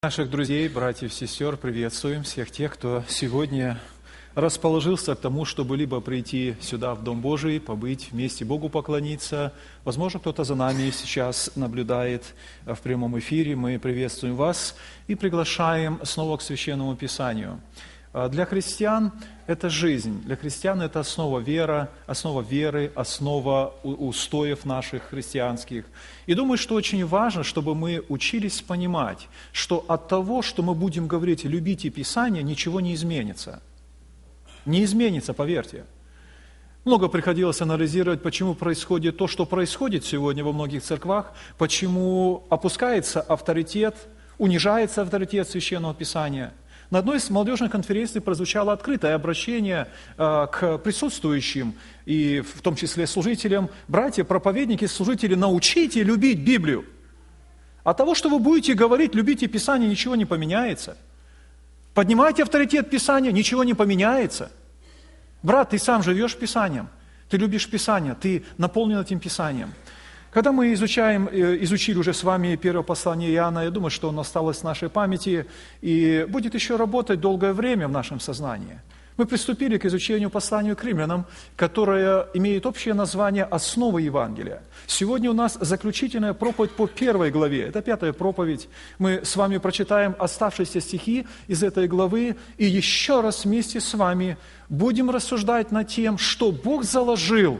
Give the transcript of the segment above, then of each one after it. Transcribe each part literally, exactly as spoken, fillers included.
Наших друзей, братьев, сестер, приветствуем всех тех, кто сегодня расположился к тому, чтобы либо прийти сюда, в Дом Божий, побыть вместе, Богу поклониться. Возможно, кто-то за нами сейчас наблюдает в прямом эфире. Мы приветствуем вас и приглашаем снова к Священному Писанию. Для христиан это жизнь, для христиан это основа веры, основа веры, основа устоев наших христианских. И думаю, что очень важно, чтобы мы учились понимать, что от того, что мы будем говорить «любите Писание», ничего не изменится. Не изменится, поверьте. Много приходилось анализировать, почему происходит то, что происходит сегодня во многих церквах, почему опускается авторитет, унижается авторитет Священного Писания. На одной из молодежных конференций прозвучало открытое обращение э, к присутствующим, и в том числе служителям: братья, проповедники, служители, научите любить Библию. От того, что вы будете говорить «любите Писание», ничего не поменяется. Поднимайте авторитет Писания, ничего не поменяется. Брат, ты сам живешь Писанием, ты любишь Писание, ты наполнен этим Писанием. Когда мы изучаем, изучили уже с вами первое послание Иоанна, я думаю, что оно осталось в нашей памяти и будет еще работать долгое время в нашем сознании. Мы приступили к изучению послания к римлянам, которое имеет общее название «Основы Евангелия». Сегодня у нас заключительная проповедь по первой главе. Это пятая проповедь. Мы с вами прочитаем оставшиеся стихи из этой главы и еще раз вместе с вами будем рассуждать над тем, что Бог заложил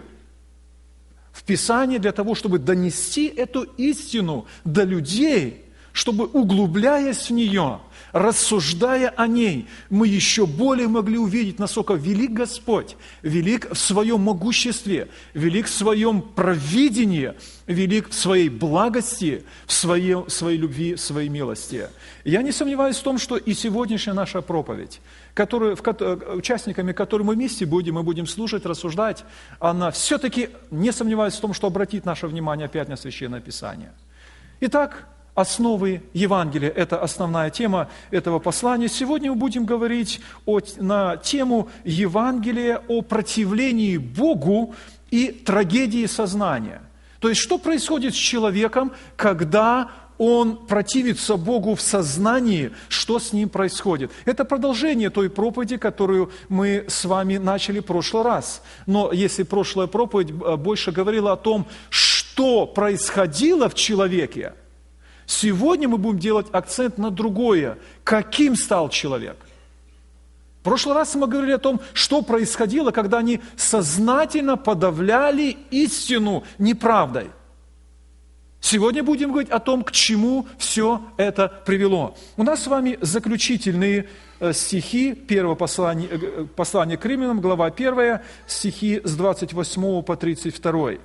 в Писании для того, чтобы донести эту истину до людей, чтобы, углубляясь в нее, рассуждая о ней, мы еще более могли увидеть, насколько велик Господь, велик в своем могуществе, велик в своем провидении, велик в своей благости, в своей, в своей любви, в своей милости. Я не сомневаюсь в том, что и сегодняшняя наша проповедь, которую, в, участниками которой мы вместе будем, мы будем слушать, рассуждать, она все-таки, не сомневаюсь в том, что обратит наше внимание опять на Священное Писание. Итак, основы Евангелия – это основная тема этого послания. Сегодня мы будем говорить о, на тему Евангелия о противлении Богу и трагедии сознания. То есть, что происходит с человеком, когда он противится Богу в сознании, что с ним происходит. Это продолжение той проповеди, которую мы с вами начали в прошлый раз. Но если прошлая проповедь больше говорила о том, что происходило в человеке, сегодня мы будем делать акцент на другое. Каким стал человек? В прошлый раз мы говорили о том, что происходило, когда они сознательно подавляли истину неправдой. Сегодня будем говорить о том, к чему все это привело. У нас с вами заключительные стихи первого послания, послания к римлянам, глава первая, стихи с двадцать восьмого по тридцать второй.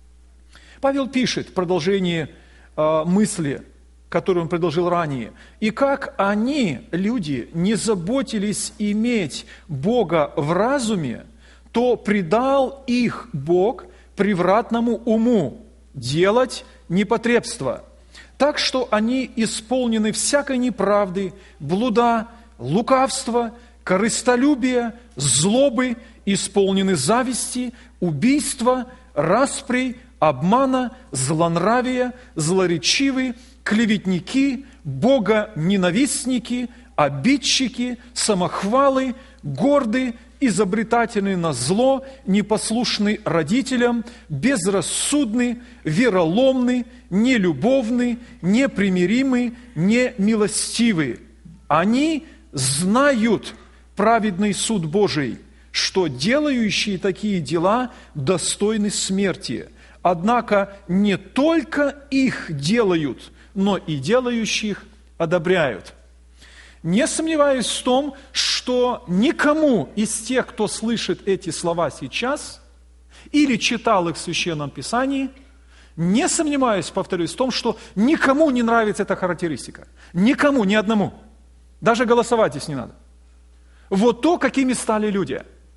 Павел пишет в продолжении э, мысли, которую он предложил ранее. «И как они, люди, не заботились иметь Бога в разуме, то предал их Бог превратному уму делать непотребство, так что они исполнены всякой неправды, блуда, лукавства, корыстолюбия, злобы, исполнены зависти, убийства, распри, обмана, злонравия, злоречивы, клеветники, богоненавистники, обидчики, самохвалы, горды, изобретательны на зло, непослушны родителям, безрассудны, вероломны, нелюбовны, непримиримы, немилостивы. Они знают праведный суд Божий, что делающие такие дела достойны смерти. Однако не только их делают, но и делающих одобряют». Не сомневаюсь в том, что никому из тех, кто слышит эти слова сейчас, или читал их в Священном Писании, не сомневаюсь, повторюсь, в том, что никому не нравится эта характеристика. Никому, ни одному. Даже голосовать здесь не надо. Вот то, какими стали люди.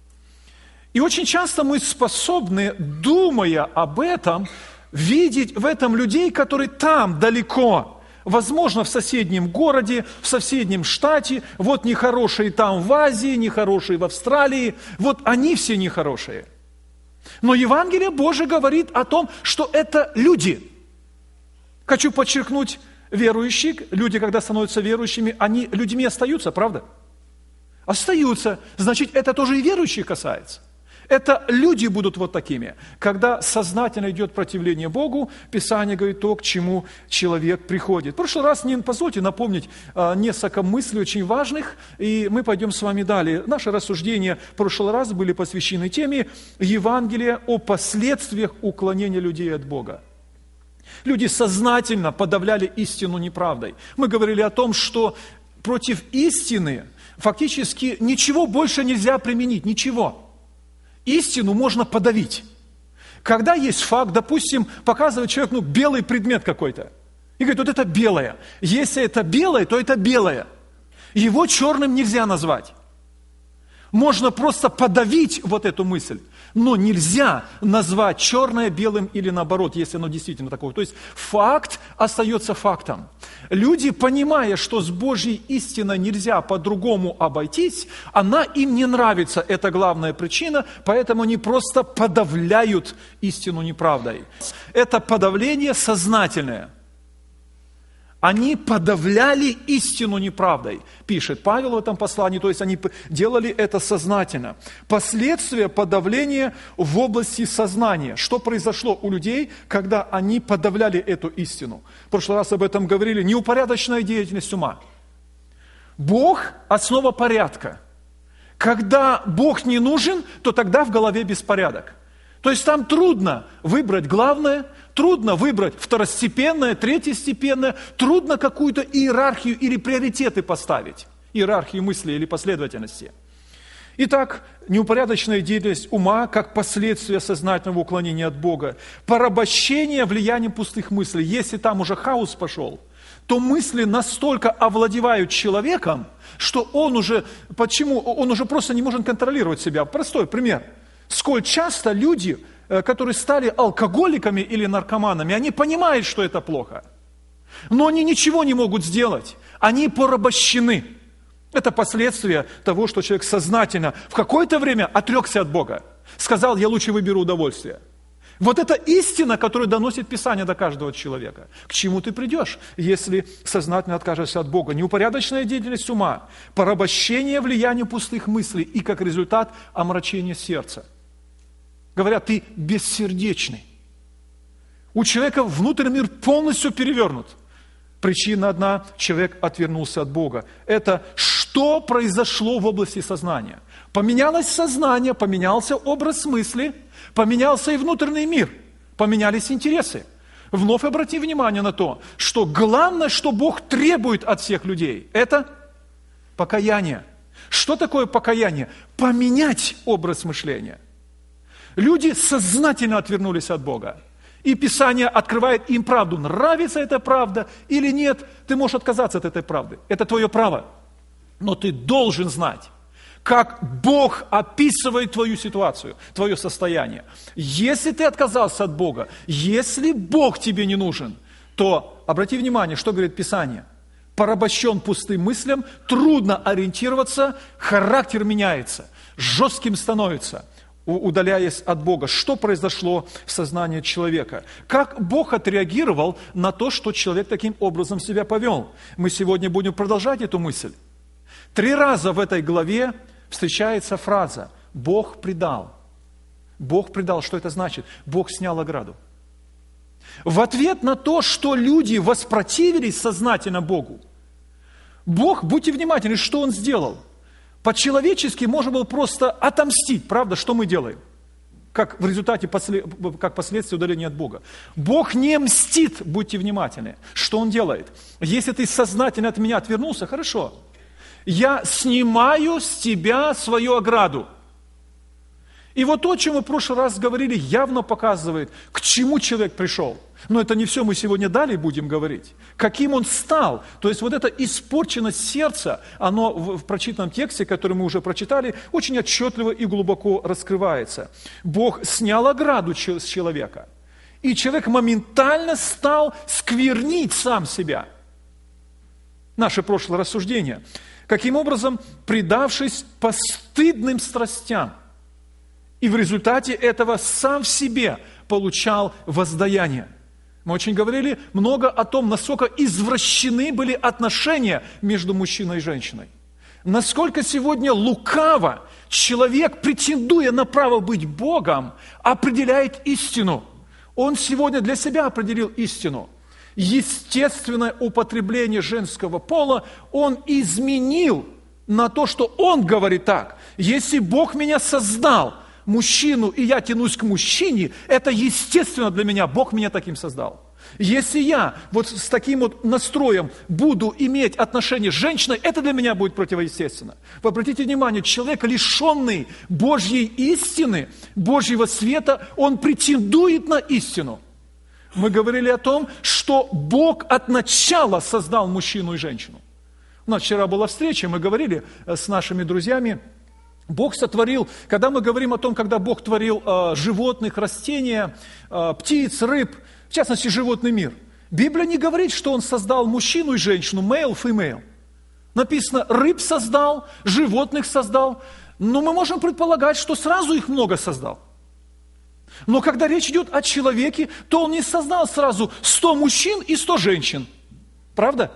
И очень часто мы способны, думая об этом, видеть в этом людей, которые там, далеко, возможно, в соседнем городе, в соседнем штате, вот нехорошие там в Азии, нехорошие в Австралии, вот они все нехорошие. Но Евангелие Божие говорит о том, что это люди. Хочу подчеркнуть верующие, люди, когда становятся верующими, они людьми остаются, правда? Остаются. Значит, это тоже и верующих касается. Это люди будут вот такими. Когда сознательно идет противление Богу, Писание говорит то, к чему человек приходит. В прошлый раз, не позвольте напомнить несколько мыслей очень важных, и мы пойдем с вами далее. Наши рассуждения в прошлый раз были посвящены теме Евангелия о последствиях уклонения людей от Бога. Люди сознательно подавляли истину неправдой. Мы говорили о том, что против истины фактически ничего больше нельзя применить, ничего. Истину можно подавить. Когда есть факт, допустим, показывает человек, ну, белый предмет какой-то, и говорит, вот это белое. Если это белое, то это белое. Его черным нельзя назвать. Можно просто подавить вот эту мысль, но нельзя назвать черное белым или наоборот, если оно действительно такое. То есть факт остается фактом. Люди, понимая, что с Божьей истиной нельзя по-другому обойтись, она им не нравится, это главная причина, поэтому они просто подавляют истину неправдой. Это подавление сознательное. Они подавляли истину неправдой, пишет Павел в этом послании, то есть они делали это сознательно. Последствия подавления в области сознания. Что произошло у людей, когда они подавляли эту истину? В прошлый раз об этом говорили. Неупорядоченная деятельность ума. Бог – основа порядка. Когда Бог не нужен, то тогда в голове беспорядок. То есть там трудно выбрать главное, трудно выбрать второстепенное, третьестепенное, трудно какую-то иерархию или приоритеты поставить, иерархию мысли или последовательности. Итак, неупорядоченная деятельность ума как последствие сознательного уклонения от Бога, порабощение влиянием пустых мыслей. Если там уже хаос пошел, то мысли настолько овладевают человеком, что он уже, почему? Он уже просто не может контролировать себя. Простой пример. Сколь часто люди, которые стали алкоголиками или наркоманами, они понимают, что это плохо, но они ничего не могут сделать, они порабощены. Это последствия того, что человек сознательно в какое-то время отрекся от Бога, сказал, я лучше выберу удовольствие. Вот это истина, которую доносит Писание до каждого человека. К чему ты придешь, если сознательно откажешься от Бога? Неупорядоченная деятельность ума, порабощение влияния пустых мыслей и, как результат, омрачение сердца. Говорят, ты бессердечный. У человека внутренний мир полностью перевернут. Причина одна – человек отвернулся от Бога. Это что произошло в области сознания? Поменялось сознание, поменялся образ мысли, поменялся и внутренний мир, поменялись интересы. Вновь обрати внимание на то, что главное, что Бог требует от всех людей – это покаяние. Что такое покаяние? Поменять образ мышления. Люди сознательно отвернулись от Бога. И Писание открывает им правду. Нравится эта правда или нет, ты можешь отказаться от этой правды. Это твое право. Но ты должен знать, как Бог описывает твою ситуацию, твое состояние. Если ты отказался от Бога, если Бог тебе не нужен, то обрати внимание, что говорит Писание. Порабощен пустым мыслям, трудно ориентироваться, характер меняется, жестким становится, удаляясь от Бога. Что произошло в сознании человека? Как Бог отреагировал на то, что человек таким образом себя повел? Мы сегодня будем продолжать эту мысль. Три раза в этой главе встречается фраза «Бог предал». Бог предал. Что это значит? Бог снял ограду. В ответ на то, что люди воспротивились сознательно Богу, Бог, будьте внимательны, что Он сделал? По-человечески можно было просто отомстить, правда, что мы делаем? Как в результате, как последствия удаления от Бога. Бог не мстит, будьте внимательны. Что Он делает? Если ты сознательно от меня отвернулся, хорошо. Я снимаю с тебя свою ограду. И вот то, о чем мы в прошлый раз говорили, явно показывает, к чему человек пришел. Но это не все мы сегодня далее будем говорить. Каким он стал. То есть вот эта испорченность сердца, оно в прочитанном тексте, который мы уже прочитали, очень отчетливо и глубоко раскрывается. Бог снял ограду с человека. И человек моментально стал сквернить сам себя. Наше прошлое рассуждение. Каким образом? Предавшись постыдным страстям. И в результате этого сам в себе получал воздаяние. Мы очень говорили много о том, насколько извращены были отношения между мужчиной и женщиной. Насколько сегодня лукаво человек, претендуя на право быть Богом, определяет истину. Он сегодня для себя определил истину. Естественное употребление женского пола он изменил на то, что он говорит так. Если Бог меня создал, мужчину, и я тянусь к мужчине, это естественно для меня, Бог меня таким создал. Если я вот с таким вот настроем буду иметь отношения с женщиной, это для меня будет противоестественно. Вы обратите внимание, человек, лишенный Божьей истины, Божьего света, он претендует на истину. Мы говорили о том, что Бог от начала создал мужчину и женщину. У нас вчера была встреча, мы говорили с нашими друзьями, Бог сотворил, когда мы говорим о том, когда Бог творил э, животных, растения, э, птиц, рыб, в частности, животный мир, Библия не говорит, что Он создал мужчину и женщину, male, female. Написано, рыб создал, животных создал, но мы можем предполагать, что сразу их много создал. Но когда речь идет о человеке, то Он не создал сразу сто мужчин и сто женщин. Правда?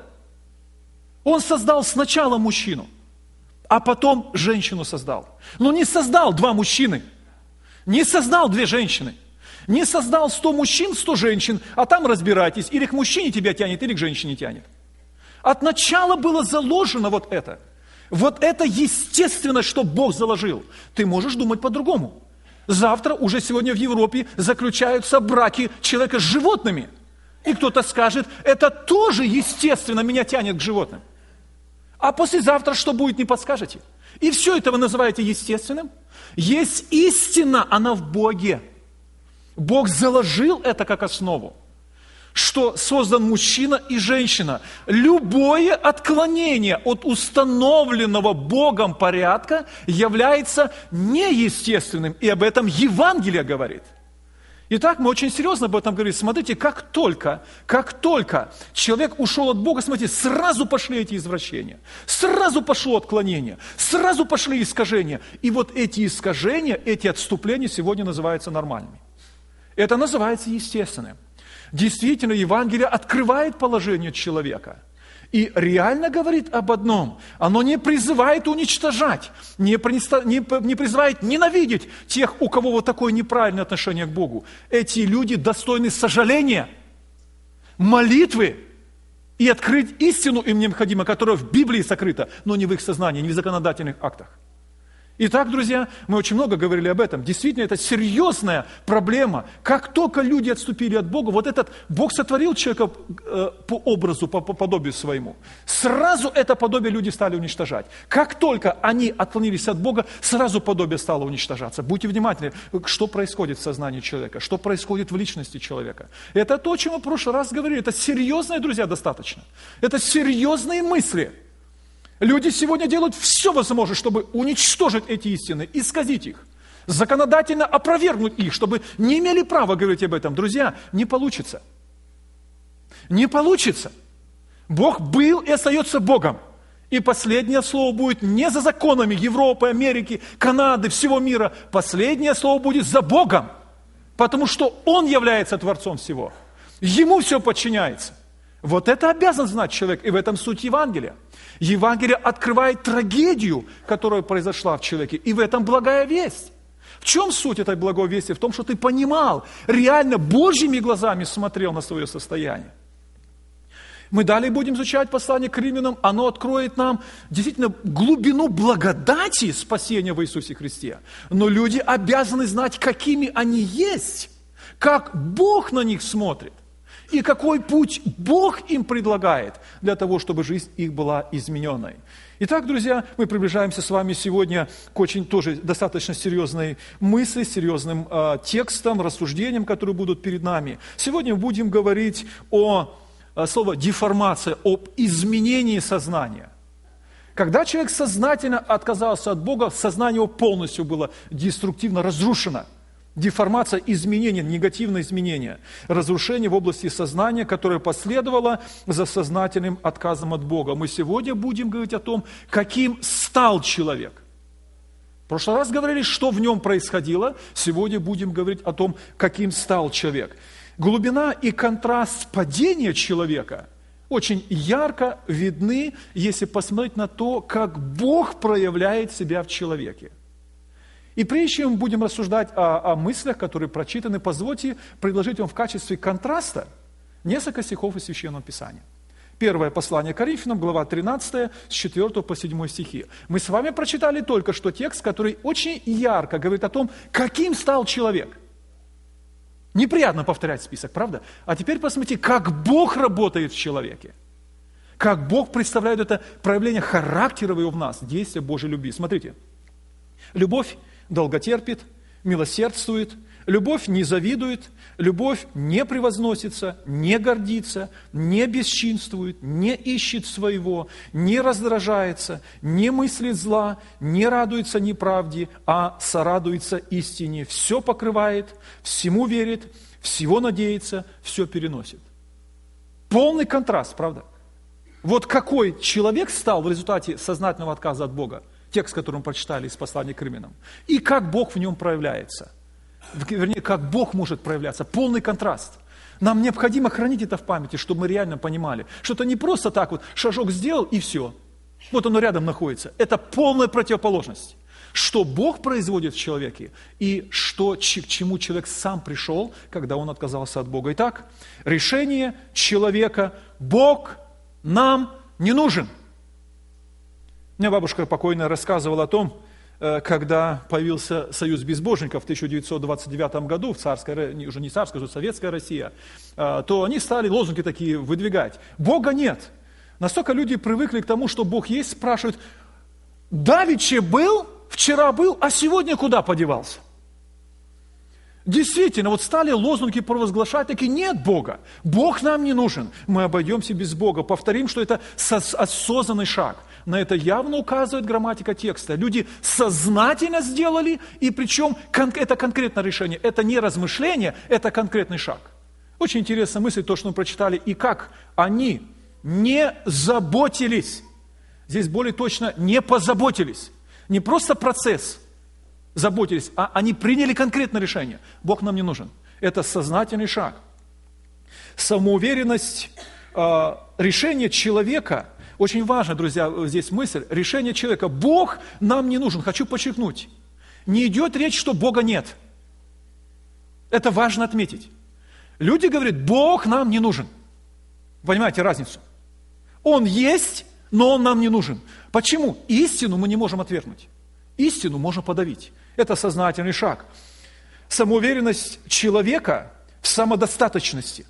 Он создал сначала мужчину, а потом женщину создал. Но не создал два мужчины, не создал две женщины, не создал сто мужчин, сто женщин, а там разбирайтесь, или к мужчине тебя тянет, или к женщине тянет. От начала было заложено вот это. Вот это естественно, что Бог заложил. Ты можешь думать по-другому. Завтра, уже сегодня в Европе, заключаются браки человека с животными. И кто-то скажет, это тоже естественно меня тянет к животным. А послезавтра что будет, не подскажете? И все это вы называете естественным? Есть истина, она в Боге. Бог заложил это как основу, что создан мужчина и женщина. Любое отклонение от установленного Богом порядка является неестественным, и об этом Евангелие говорит. Итак, мы очень серьезно об этом говорим. Смотрите, как только, как только человек ушел от Бога, смотрите, сразу пошли эти извращения, сразу пошло отклонение, сразу пошли искажения. И вот эти искажения, эти отступления сегодня называются нормальными. Это называется естественным. Действительно, Евангелие открывает положение человека и реально говорит об одном. Оно не призывает уничтожать, не призывает ненавидеть тех, у кого вот такое неправильное отношение к Богу. Эти люди достойны сожаления, молитвы и открыть истину им необходимо, которая в Библии сокрыта, но не в их сознании, не в законодательных актах. Итак, друзья, мы очень много говорили об этом. Действительно, это серьезная проблема. Как только люди отступили от Бога, вот этот Бог сотворил человека э, по образу, по, по подобию своему. Сразу это подобие люди стали уничтожать. Как только они отклонились от Бога, сразу подобие стало уничтожаться. Будьте внимательны, что происходит в сознании человека, что происходит в личности человека. Это то, о чем мы в прошлый раз говорили. Это серьезные, друзья, достаточно. Это серьезные мысли. Люди сегодня делают все возможное, чтобы уничтожить эти истины, исказить их, законодательно опровергнуть их, чтобы не имели права говорить об этом. Друзья, не получится. Не получится. Бог был и остается Богом. И последнее слово будет не за законами Европы, Америки, Канады, всего мира. Последнее слово будет за Богом, потому что Он является Творцом всего. Ему все подчиняется. Вот это обязан знать человек, и в этом суть Евангелия. Евангелие открывает трагедию, которая произошла в человеке, и в этом благая весть. В чем суть этой благой вести? В том, что ты понимал, реально Божьими глазами смотрел на свое состояние. Мы далее будем изучать послание к Римлянам, оно откроет нам действительно глубину благодати спасения в Иисусе Христе. Но люди обязаны знать, какими они есть, как Бог на них смотрит. И какой путь Бог им предлагает для того, чтобы жизнь их была измененной. Итак, друзья, мы приближаемся с вами сегодня к очень тоже достаточно серьезной мысли, серьезным э, текстам, рассуждениям, которые будут перед нами. Сегодня мы будем говорить о, о слове деформация, об изменении сознания. Когда человек сознательно отказался от Бога, сознание его полностью было деструктивно разрушено. Деформация, изменение, негативное изменение, разрушение в области сознания, которое последовало за сознательным отказом от Бога. Мы сегодня будем говорить о том, каким стал человек. В прошлый раз говорили, что в нем происходило, сегодня будем говорить о том, каким стал человек. Глубина и контраст падения человека очень ярко видны, если посмотреть на то, как Бог проявляет себя в человеке. И прежде чем мы будем рассуждать о, о мыслях, которые прочитаны, позвольте предложить вам в качестве контраста несколько стихов из Священного Писания. Первое послание Коринфянам, глава тринадцатая, с четвёртого по седьмой стихи. Мы с вами прочитали только что текст, который очень ярко говорит о том, каким стал человек. Неприятно повторять список, правда? А теперь посмотрите, как Бог работает в человеке. Как Бог представляет это проявление характера его в нас, действие Божьей любви. Смотрите, любовь долготерпит, милосердствует, любовь не завидует, любовь не превозносится, не гордится, не бесчинствует, не ищет своего, не раздражается, не мыслит зла, не радуется неправде, а сорадуется истине. Все покрывает, всему верит, всего надеется, все переносит. Полный контраст, правда? Вот какой человек стал в результате сознательного отказа от Бога, текст, который мы прочитали из послания к Римлянам, и как Бог в нем проявляется. Вернее, как Бог может проявляться. Полный контраст. Нам необходимо хранить это в памяти, чтобы мы реально понимали, что это не просто так вот шажок сделал и все. Вот оно рядом находится. Это полная противоположность. Что Бог производит в человеке и что, к чему человек сам пришел, когда он отказался от Бога. Итак, решение человека: Бог нам не нужен. У меня бабушка покойная рассказывала о том, когда появился союз безбожников в тысяча девятьсот двадцать девятом году, в царской, уже не царская, уже советская Россия, то они стали лозунги такие выдвигать. Бога нет. Настолько люди привыкли к тому, что Бог есть, спрашивают: давеча был, вчера был, а сегодня куда подевался? Действительно, вот стали лозунги провозглашать, такие: нет Бога, Бог нам не нужен, мы обойдемся без Бога. Повторим, что это осознанный шаг. На это явно указывает грамматика текста. Люди сознательно сделали, и причем это конкретное решение, это не размышление, это конкретный шаг. Очень интересная мысль, то, что мы прочитали, и как они не заботились. Здесь более точно не позаботились. Не просто процесс заботились, а они приняли конкретное решение. Бог нам не нужен. Это сознательный шаг. Самоуверенность, э, решение человека. Очень важно, друзья, здесь мысль. Решение человека. Бог нам не нужен. Хочу подчеркнуть. Не идет речь, что Бога нет. Это важно отметить. Люди говорят: Бог нам не нужен. Понимаете разницу? Он есть, но Он нам не нужен. Почему? Истину мы не можем отвергнуть. Истину можно подавить. Это сознательный шаг. Самоуверенность человека в самодостаточности.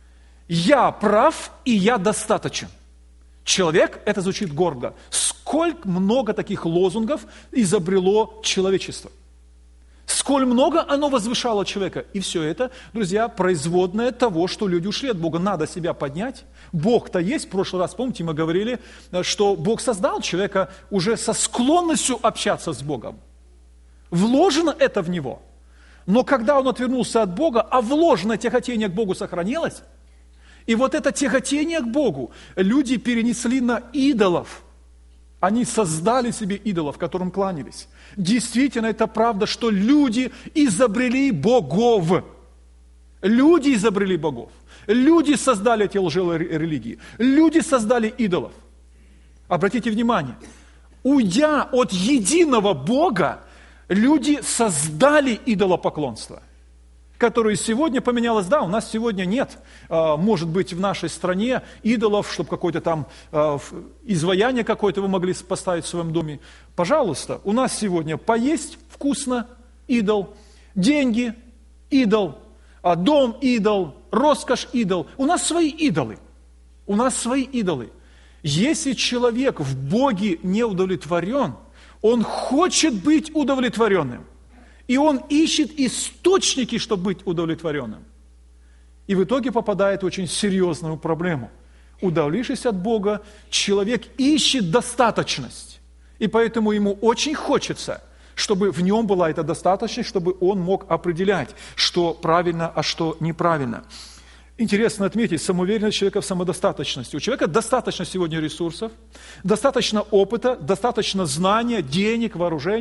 Я прав, и я достаточен. Человек, это звучит гордо. Сколько много таких лозунгов изобрело человечество. Сколь много оно возвышало человека. И все это, друзья, производное того, что люди ушли от Бога. Надо себя поднять. Бог-то есть. В прошлый раз, помните, мы говорили, что Бог создал человека уже со склонностью общаться с Богом. Вложено это в него. Но когда он отвернулся от Бога, а вложенное тяготение к Богу сохранилось, и вот это тяготение к Богу люди перенесли на идолов. Они создали себе идолов, которым кланялись. Действительно, это правда, что люди изобрели богов. Люди изобрели богов. Люди создали эти лживые религии. Люди создали идолов. Обратите внимание, уйдя от единого Бога, люди создали идолопоклонство, которое сегодня поменялось. Да, у нас сегодня нет, может быть, в нашей стране идолов, чтобы какое-то там изваяние какое-то вы могли поставить в своем доме. Пожалуйста, у нас сегодня поесть вкусно – идол, деньги – идол, дом – идол, роскошь – идол. У нас свои идолы. У нас свои идолы. Если человек в Боге не удовлетворен, он хочет быть удовлетворенным. И он ищет источники, чтобы быть удовлетворенным. И в итоге попадает в очень серьезную проблему. Удалившись от Бога, человек ищет достаточность. И поэтому ему очень хочется, чтобы в нем была эта достаточность, чтобы он мог определять, что правильно, а что неправильно. Интересно отметить самоуверенность человека в самодостаточности. У человека достаточно сегодня ресурсов, достаточно опыта, достаточно знания, денег, вооружения.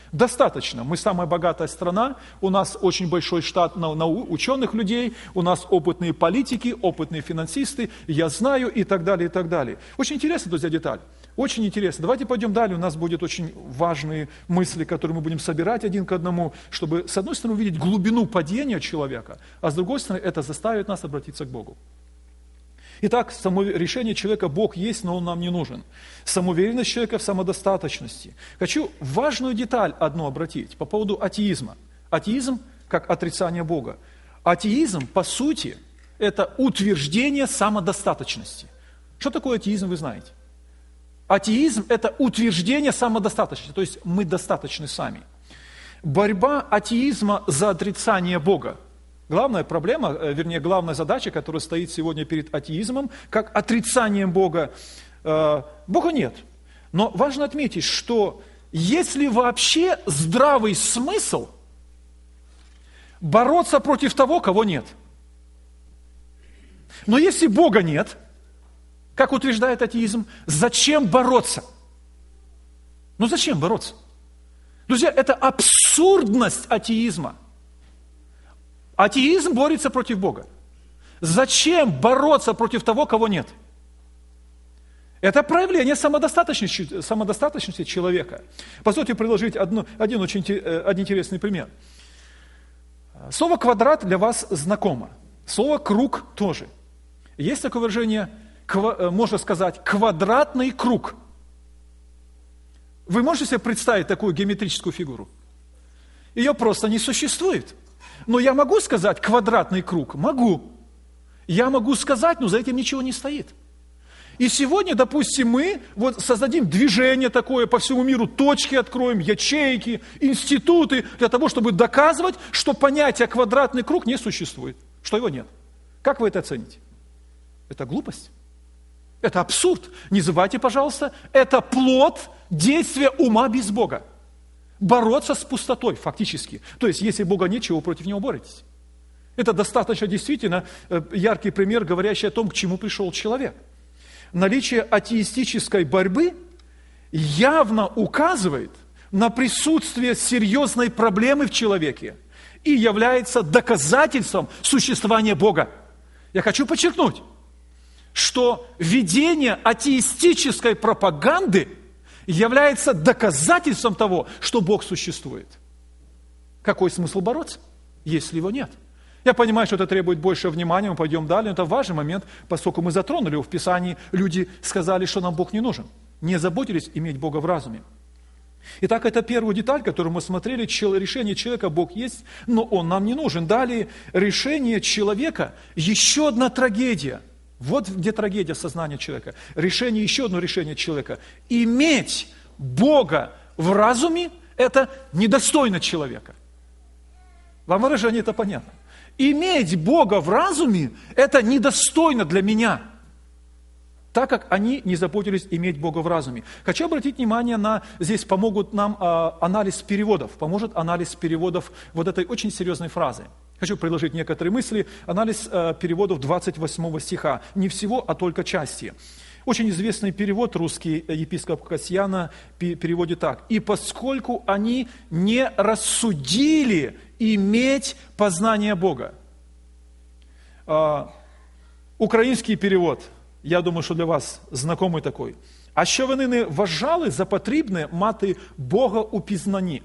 Достаточно. Мы самая богатая страна, у нас очень большой штат на, на ученых людей, у нас опытные политики, опытные финансисты, я знаю и так далее, и так далее. Очень интересно, друзья, деталь. Очень интересно. Давайте пойдем далее, у нас будут очень важные мысли, которые мы будем собирать один к одному, чтобы, с одной стороны, увидеть глубину падения человека, а с другой стороны, это заставит нас обратиться к Богу. Итак, само решение человека Бог есть, но Он нам не нужен. Самоуверенность человека в самодостаточности. Хочу важную деталь одну обратить по поводу атеизма. Атеизм как отрицание Бога. Атеизм, по сути, это утверждение самодостаточности. Что такое атеизм, вы знаете? Атеизм – это утверждение самодостаточности, то есть мы достаточны сами. Борьба атеизма за отрицание Бога. Главная проблема, вернее, главная задача, которая стоит сегодня перед атеизмом, как отрицанием Бога, э, Бога нет. Но важно отметить, что если вообще здравый смысл бороться против того, кого нет. Но если Бога нет, как утверждает атеизм, зачем бороться? Ну зачем бороться? Друзья, это абсурдность атеизма. Атеизм борется против Бога. Зачем бороться против того, кого нет? Это проявление самодостаточности, самодостаточности человека. Позвольте предложить одну, один очень один интересный пример. Слово «квадрат» для вас знакомо. Слово «круг» тоже. Есть такое выражение, можно сказать, «квадратный круг». Вы можете себе представить такую геометрическую фигуру? Ее просто не существует. Но я могу сказать квадратный круг? Могу. Я могу сказать, но за этим ничего не стоит. И сегодня, допустим, мы вот создадим движение такое по всему миру, точки откроем, ячейки, институты, для того, чтобы доказывать, что понятие квадратный круг не существует, что его нет. Как вы это оцените? Это глупость. Это абсурд. Не забывайте, пожалуйста, это плод действия ума без Бога. Бороться с пустотой, фактически. То есть, если Бога нет, чего против Него боретесь? Это достаточно действительно яркий пример, говорящий о том, к чему пришел человек. Наличие атеистической борьбы явно указывает на присутствие серьезной проблемы в человеке и является доказательством существования Бога. Я хочу подчеркнуть, что ведение атеистической пропаганды является доказательством того, что Бог существует. Какой смысл бороться, если его нет? Я понимаю, что это требует больше внимания, мы пойдем далее, но это важный момент, поскольку мы затронули его в Писании, люди сказали, что нам Бог не нужен, не заботились иметь Бога в разуме. Итак, это первая деталь, которую мы смотрели, решение человека Бог есть, но Он нам не нужен. Далее, решение человека, еще одна трагедия. Вот где трагедия сознания человека. Решение, еще одно решение человека. Иметь Бога в разуме – это недостойно человека. Вам выражение это понятно? Иметь Бога в разуме – это недостойно для меня, так как они не заботились иметь Бога в разуме. Хочу обратить внимание на, здесь помогут нам а, анализ переводов, поможет анализ переводов вот этой очень серьезной фразы. Хочу предложить некоторые мысли, анализ а, переводов двадцать восьмого стиха, не всего, а только части. Очень известный перевод русский епископ Касьяна переводит так. «И поскольку они не рассудили иметь познание Бога». А, украинский перевод, я думаю, що для вас знакомий такий. «А що вони не вважали за потрібне мати Бога у пізнанні».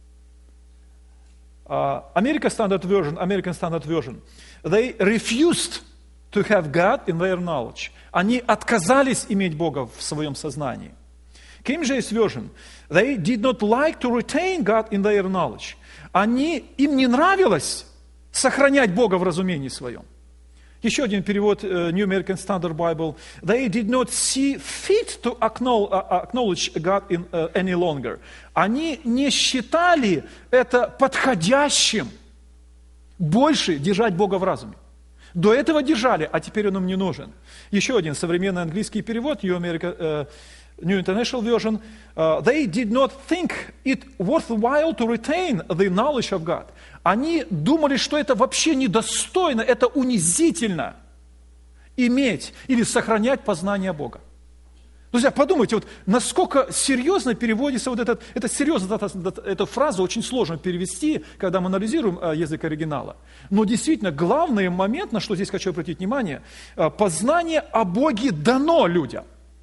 Uh, American Standard Version, American Standard Version, they refused to have God in their knowledge. Они отказались иметь Бога в своем сознании. King James Version, they did not like to retain God in their knowledge. Они, им не нравилось сохранять Бога в разумении своем. Еще один перевод, uh, New American Standard Bible, they did not see fit to acknowledge God in, uh, any longer. Они не считали это подходящим больше держать Бога в разуме. До этого держали, а теперь он им не нужен. Еще один современный английский перевод, New, America, uh, New International Version, uh, they did not think it worthwhile to retain the knowledge of God. Они думали, что это вообще недостойно, это унизительно иметь или сохранять познание Бога. Друзья, подумайте, вот насколько серьезно переводится вот этот, это серьезно, это, эту фразу очень сложно перевести, когда мы анализируем язык оригинала. Но действительно, главный момент, на что здесь хочу обратить внимание, познание о Боге дано людям.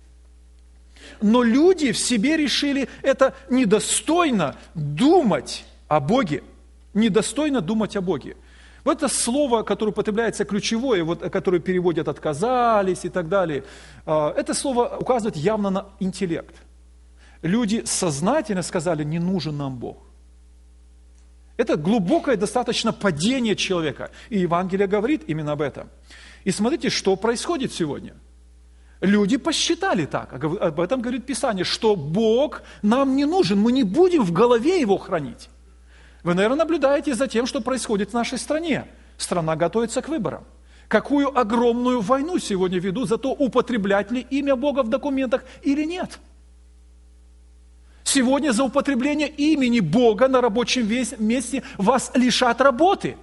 Но люди в себе решили, это недостойно думать о Боге, недостойно думать о Боге. Вот это слово, которое употребляется ключевое, вот, которое переводят «отказались» и так далее, это слово указывает явно на интеллект. Люди сознательно сказали, не нужен нам Бог. Это глубокое достаточно падение человека. И Евангелие говорит именно об этом. И смотрите, что происходит сегодня. Люди посчитали так, об этом говорит Писание, что Бог нам не нужен, мы не будем в голове Его хранить. Вы, наверное, наблюдаете за тем, что происходит в нашей стране. Страна готовится к выборам. Какую огромную войну сегодня ведут за то, употреблять ли имя Бога в документах или нет. Сегодня за употребление имени Бога на рабочем месте вас лишат работы.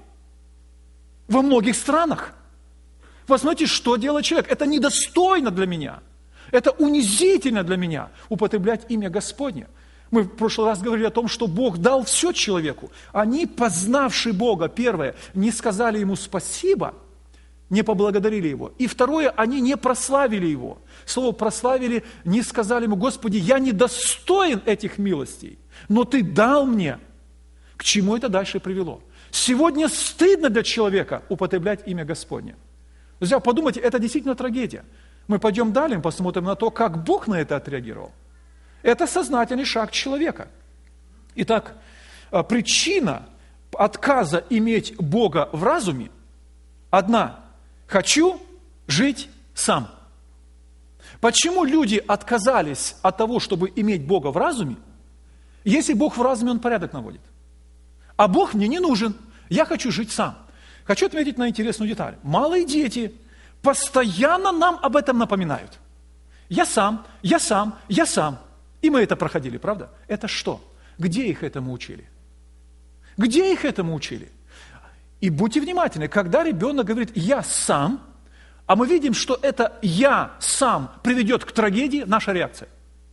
Во многих странах. Посмотрите, что делает человек. Это недостойно для меня. Это унизительно для меня употреблять имя Господне. Мы в прошлый раз говорили о том, что Бог дал все человеку. Они, познавши Бога, первое, не сказали Ему спасибо, не поблагодарили Его. И второе, они не прославили Его. Слово «прославили» не сказали Ему: «Господи, я недостоин этих милостей, но Ты дал мне». К чему это дальше привело? Сегодня стыдно для человека употреблять имя Господне. Друзья, подумайте, это действительно трагедия. Мы пойдем далее, посмотрим на то, как Бог на это отреагировал. Это сознательный шаг человека. Итак, причина отказа иметь Бога в разуме одна. Хочу жить сам. Почему люди отказались от того, чтобы иметь Бога в разуме? Если Бог в разуме, Он порядок наводит. А Бог мне не нужен. Я хочу жить сам. Хочу отметить на интересную деталь. Малые дети постоянно нам об этом напоминают. Я сам, я сам, я сам. И мы это проходили, правда? Это что? Где их этому учили? Где их этому учили? И будьте внимательны, когда ребенок говорит «я сам», а мы видим, что это «я сам» приведет к трагедии, наша реакция.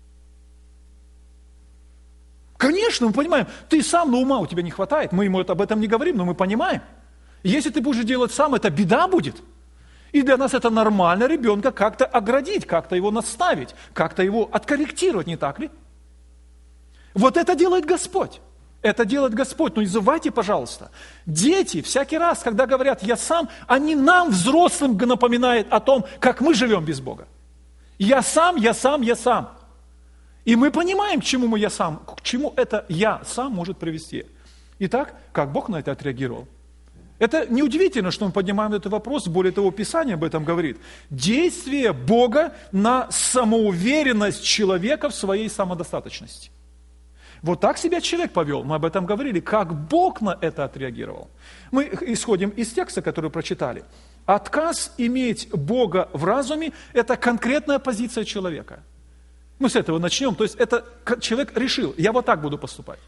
Конечно, мы понимаем, ты сам, но ума у тебя не хватает, мы ему об этом не говорим, но мы понимаем. Если ты будешь делать сам, это беда будет. И для нас это нормально ребенка как-то оградить, как-то его наставить, как-то его откорректировать, не так ли? Вот это делает Господь. Это делает Господь. Но не забывайте, пожалуйста, дети всякий раз, когда говорят «я сам», они нам, взрослым, напоминают о том, как мы живем без Бога. Я сам, я сам, я сам. И мы понимаем, к чему мы «я сам», к чему это «я сам» может привести. Итак, как Бог на это отреагировал? Это неудивительно, что мы поднимаем этот вопрос, более того, Писание об этом говорит. Действие Бога на самоуверенность человека в своей самодостаточности. Вот так себя человек повел, мы об этом говорили, как Бог на это отреагировал. Мы исходим из текста, который прочитали. Отказ иметь Бога в разуме – это конкретная позиция человека. Мы с этого начнем, то есть это человек решил, я вот так буду поступать.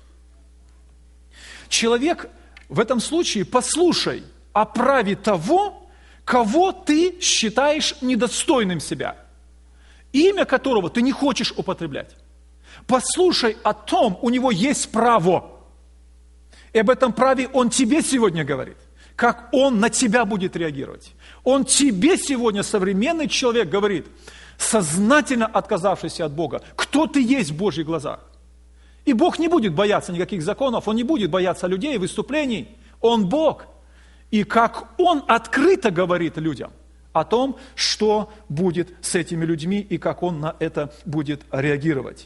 Человек в этом случае послушай о праве того, кого ты считаешь недостойным себя, имя которого ты не хочешь употреблять. Послушай о том, у него есть право. И об этом праве он тебе сегодня говорит, как он на тебя будет реагировать. Он тебе сегодня, современный человек, говорит, сознательно отказавшийся от Бога, кто ты есть в Божьих глазах. И Бог не будет бояться никаких законов, Он не будет бояться людей, выступлений. Он Бог. И как Он открыто говорит людям о том, что будет с этими людьми и как Он на это будет реагировать.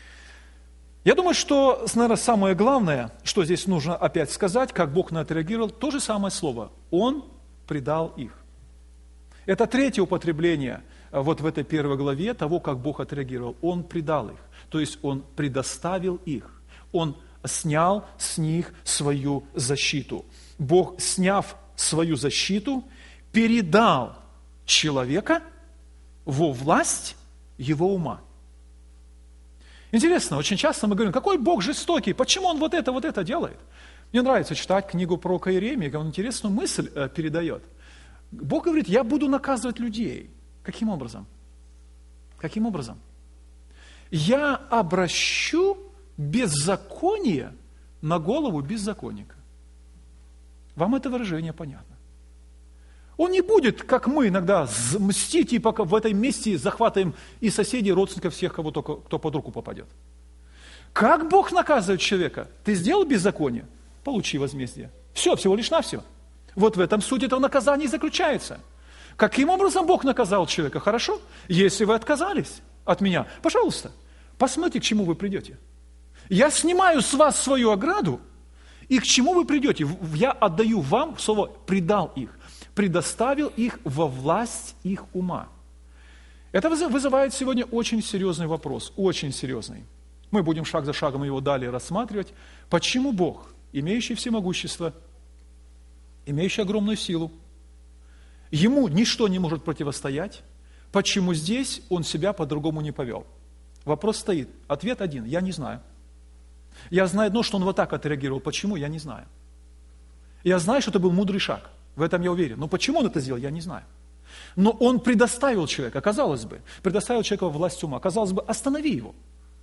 Я думаю, что, наверное, самое главное, что здесь нужно опять сказать, как Бог на это реагировал, то же самое слово. Он предал их. Это третье употребление вот в этой первой главе того, как Бог отреагировал. Он предал их. То есть Он предоставил их. Он снял с них свою защиту. Бог, сняв свою защиту, передал человека во власть его ума. Интересно, очень часто мы говорим, какой Бог жестокий, почему Он вот это, вот это делает? Мне нравится читать книгу про Иеремию, он интересную мысль передает. Бог говорит, я буду наказывать людей. Каким образом? Каким образом? я обращу беззаконие на голову беззаконника. Вам это выражение понятно? Он не будет, как мы иногда, мстить, и пока в этом месте захватываем и соседей, и родственников, всех, кого только, кто под руку попадет. Как Бог наказывает человека? Ты сделал беззаконие? Получи возмездие. Все, всего лишь навсего. Вот в этом суть этого наказания и заключается. Каким образом Бог наказал человека? Хорошо, если вы отказались от меня, пожалуйста, посмотрите, к чему вы придете. Я снимаю с вас свою ограду, и к чему вы придете? Я отдаю вам, слово «предал их», предоставил их во власть их ума. Это вызывает сегодня очень серьезный вопрос, очень серьезный. Мы будем шаг за шагом его далее рассматривать. Почему Бог, имеющий всемогущество, имеющий огромную силу, ему ничто не может противостоять, почему здесь он себя по-другому не повел? Вопрос стоит. Ответ один. Я не знаю. Я знаю одно, что он вот так отреагировал. Почему? Я не знаю. Я знаю, что это был мудрый шаг. В этом я уверен. Но почему он это сделал, я не знаю. Но он предоставил человека, казалось бы, предоставил человека во власть ума. Казалось бы, останови его.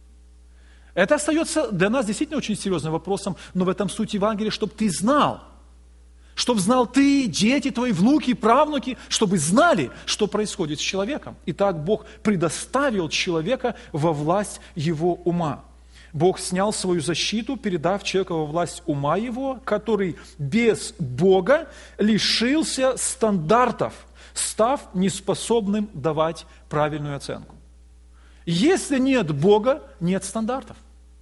Это остается для нас действительно очень серьезным вопросом, но в этом суть Евангелия, чтобы ты знал, чтобы знал ты, дети твои, внуки, правнуки, чтобы знали, что происходит с человеком. Итак, Бог предоставил человека во власть его ума. Бог снял свою защиту, передав человека во власть ума его, который без Бога лишился стандартов, став неспособным давать правильную оценку. Если нет Бога, нет стандартов.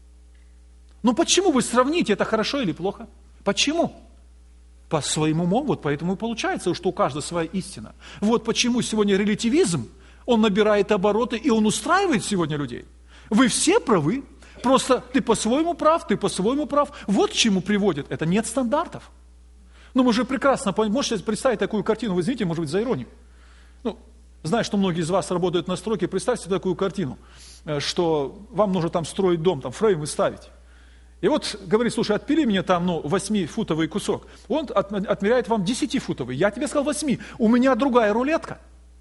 Ну почему вы сравните, это хорошо или плохо? Почему? По своим умам, вот поэтому и получается, что у каждого своя истина. Вот почему сегодня релятивизм, он набирает обороты, и он устраивает сегодня людей. Вы все правы, просто ты по-своему прав, ты по-своему прав. Вот к чему приводит. Это нет стандартов. Ну, мы же прекрасно понимаем, можете представить такую картину, вы извините, может быть, за иронию. Ну, знаю, что многие из вас работают на стройке, представьте такую картину, что вам нужно там строить дом, там фреймы ставить. И вот говорит, слушай, отпили мне там, ну, восьмифутовый кусок. Он от, отмеряет вам десятифутовый. Я тебе сказал восьми. У меня другая рулетка.